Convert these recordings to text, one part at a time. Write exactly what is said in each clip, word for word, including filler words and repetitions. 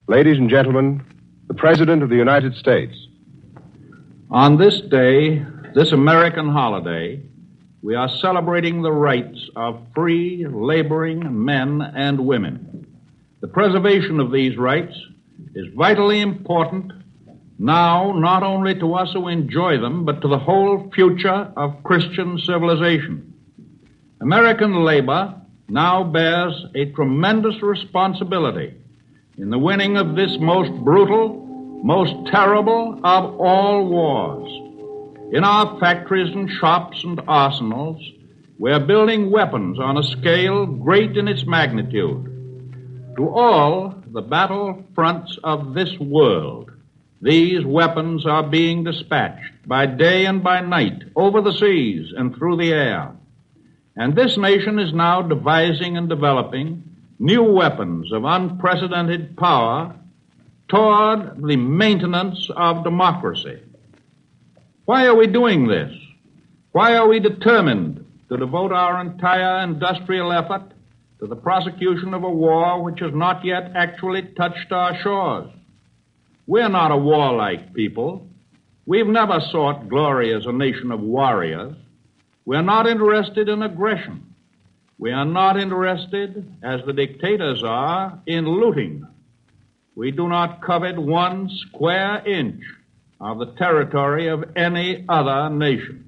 Ladies and gentlemen, the President of the United States. On this day, this American holiday, we are celebrating the rights of free, laboring men and women. The preservation of these rights is vitally important now not only to us who enjoy them, but to the whole future of Christian civilization. American labor now bears a tremendous responsibility in the winning of this most brutal, most terrible of all wars. In our factories and shops and arsenals, we are building weapons on a scale great in its magnitude. To all the battle fronts of this world, these weapons are being dispatched by day and by night, over the seas and through the air. And this nation is now devising and developing new weapons of unprecedented power toward the maintenance of democracy. Why are we doing this? Why are we determined to devote our entire industrial effort to the prosecution of a war which has not yet actually touched our shores? We're not a warlike people. We've never sought glory as a nation of warriors. We're not interested in aggression. We are not interested, as the dictators are, in looting. We do not covet one square inch of the territory of any other nation.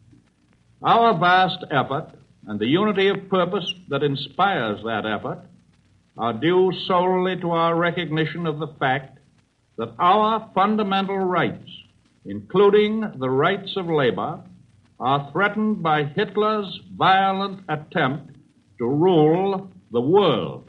Our vast effort and the unity of purpose that inspires that effort are due solely to our recognition of the fact that our fundamental rights, including the rights of labor, are threatened by Hitler's violent attempt to rule the world.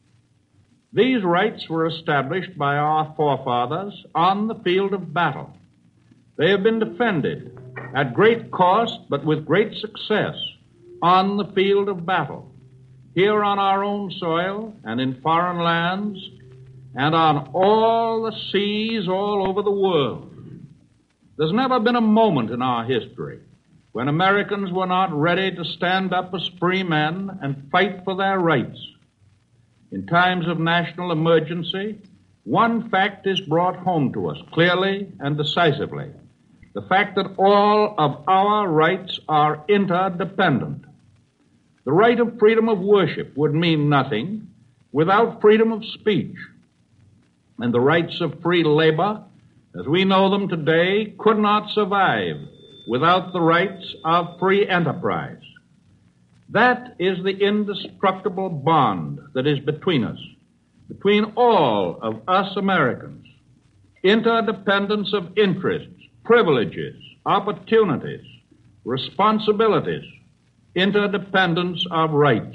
These rights were established by our forefathers on the field of battle. They have been defended at great cost, but with great success, on the field of battle, here on our own soil and in foreign lands, and on all the seas all over the world. There's never been a moment in our history when Americans were not ready to stand up as free men and fight for their rights. In times of national emergency, one fact is brought home to us clearly and decisively: the fact that all of our rights are interdependent. The right of freedom of worship would mean nothing without freedom of speech. And the rights of free labor, as we know them today, could not survive without the rights of free enterprise. That is the indestructible bond that is between us, between all of us Americans. Interdependence of interests, privileges, opportunities, responsibilities, interdependence of rights.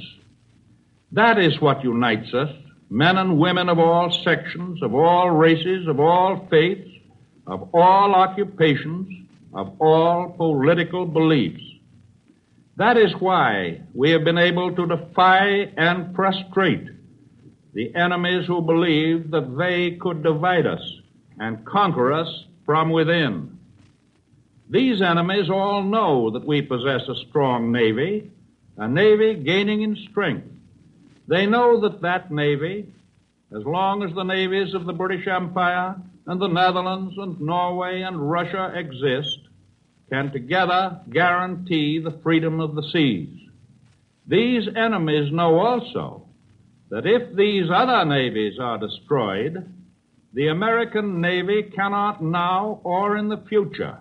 That is what unites us, men and women of all sections, of all races, of all faiths, of all occupations, of all political beliefs. That is why we have been able to defy and frustrate the enemies who believed that they could divide us and conquer us from within. These enemies all know that we possess a strong Navy, a Navy gaining in strength. They know that that Navy, as long as the navies of the British Empire and the Netherlands and Norway and Russia exist, can together guarantee the freedom of the seas. These enemies know also that if these other navies are destroyed, the American Navy cannot now or in the future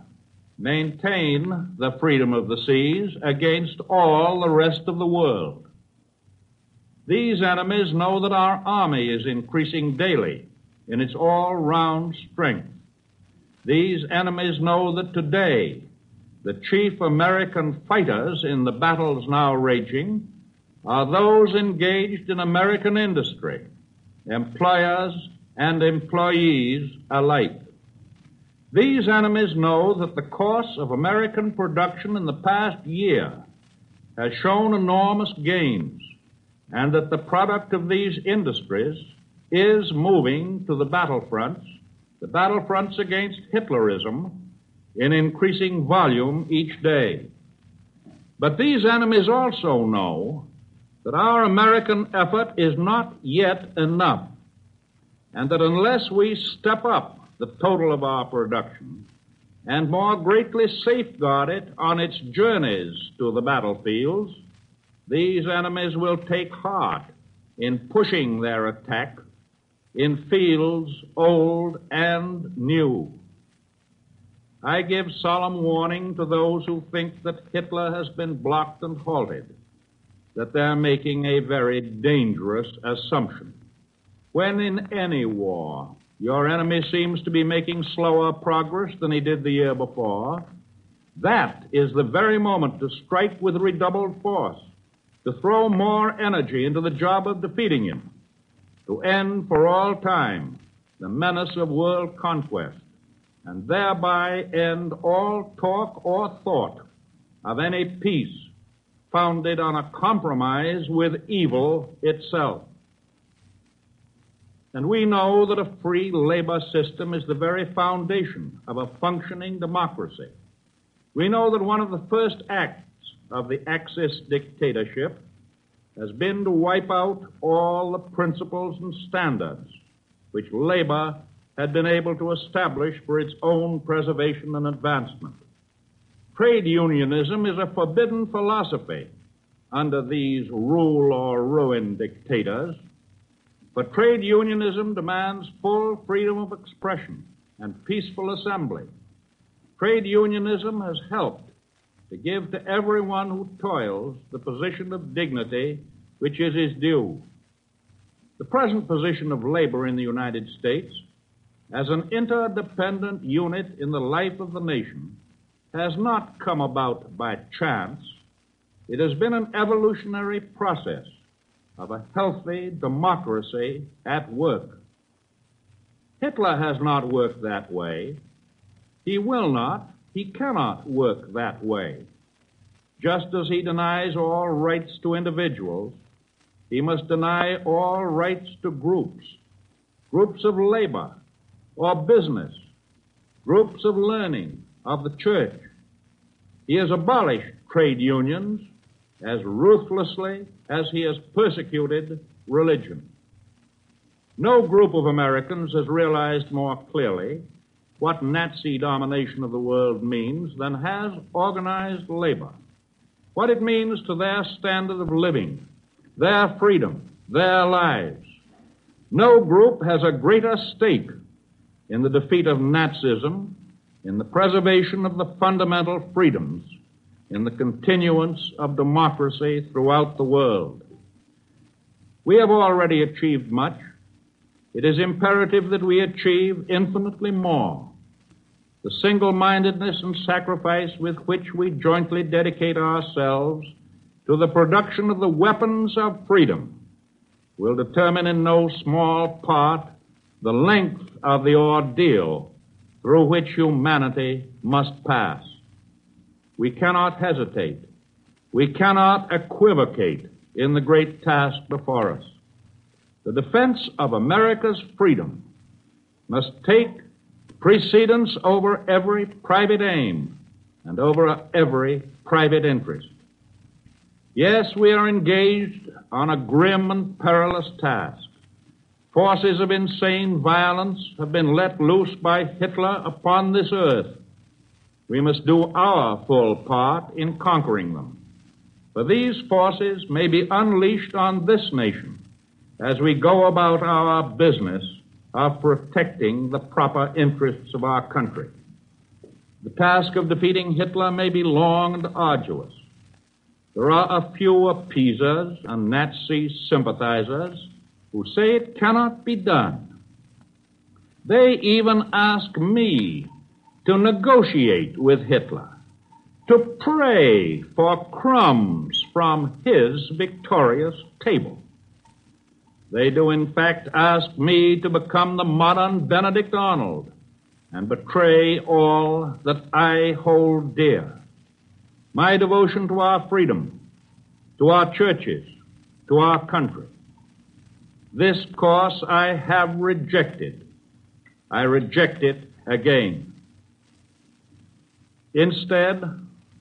maintain the freedom of the seas against all the rest of the world. These enemies know that our Army is increasing daily in its all-round strength. These enemies know that today the chief American fighters in the battles now raging are those engaged in American industry, employers and employees alike. These enemies know that the course of American production in the past year has shown enormous gains, and that the product of these industries is moving to the battlefronts, the battlefronts against Hitlerism, in increasing volume each day. But these enemies also know that our American effort is not yet enough, and that unless we step up the total of our production and more greatly safeguard it on its journeys to the battlefields, these enemies will take heart in pushing their attack in fields old and new. I give solemn warning to those who think that Hitler has been blocked and halted, that they're making a very dangerous assumption. When in any war, your enemy seems to be making slower progress than he did the year before, that is the very moment to strike with redoubled force, to throw more energy into the job of defeating him, to end for all time the menace of world conquest, and thereby end all talk or thought of any peace founded on a compromise with evil itself. And we know that a free labor system is the very foundation of a functioning democracy. We know that one of the first acts of the Axis dictatorship has been to wipe out all the principles and standards which labor had been able to establish for its own preservation and advancement. Trade unionism is a forbidden philosophy under these rule or ruin dictators, but trade unionism demands full freedom of expression and peaceful assembly. Trade unionism has helped to give to everyone who toils the position of dignity which is his due. The present position of labor in the United States as an interdependent unit in the life of the nation has not come about by chance. It has been an evolutionary process of a healthy democracy at work. Hitler has not worked that way. He will not, he cannot work that way. Just as he denies all rights to individuals, he must deny all rights to groups, groups of labor or business, groups of learning of the church. He has abolished trade unions as ruthlessly as he has persecuted religion. No group of Americans has realized more clearly what Nazi domination of the world means than has organized labor, what it means to their standard of living, their freedom, their lives. No group has a greater stake in the defeat of Nazism, in the preservation of the fundamental freedoms, in the continuance of democracy throughout the world. We have already achieved much. It is imperative that we achieve infinitely more. The single-mindedness and sacrifice with which we jointly dedicate ourselves to the production of the weapons of freedom will determine in no small part the length of the ordeal through which humanity must pass. We cannot hesitate. We cannot equivocate in the great task before us. The defense of America's freedom must take precedence over every private aim and over every private interest. Yes, we are engaged on a grim and perilous task. Forces of insane violence have been let loose by Hitler upon this earth. We must do our full part in conquering them. For these forces may be unleashed on this nation as we go about our business of protecting the proper interests of our country. The task of defeating Hitler may be long and arduous. There are a few appeasers and Nazi sympathizers who say it cannot be done. They even ask me to negotiate with Hitler, to pray for crumbs from his victorious table. They do, in fact, ask me to become the modern Benedict Arnold and betray all that I hold dear. My devotion to our freedom, to our churches, to our country. This course I have rejected. I reject it again. Instead,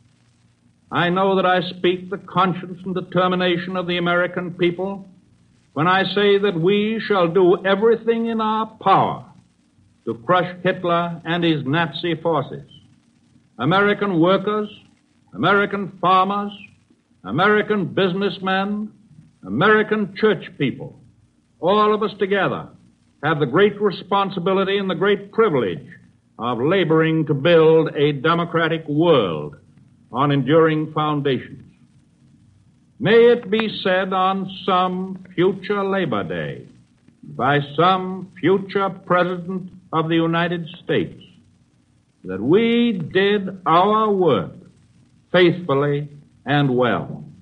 I know that I speak the conscience and determination of the American people when I say that we shall do everything in our power to crush Hitler and his Nazi forces. American workers, American farmers, American businessmen, American church people, all of us together have the great responsibility and the great privilege of laboring to build a democratic world on enduring foundations. May it be said on some future Labor Day by some future President of the United States that we did our work faithfully and well.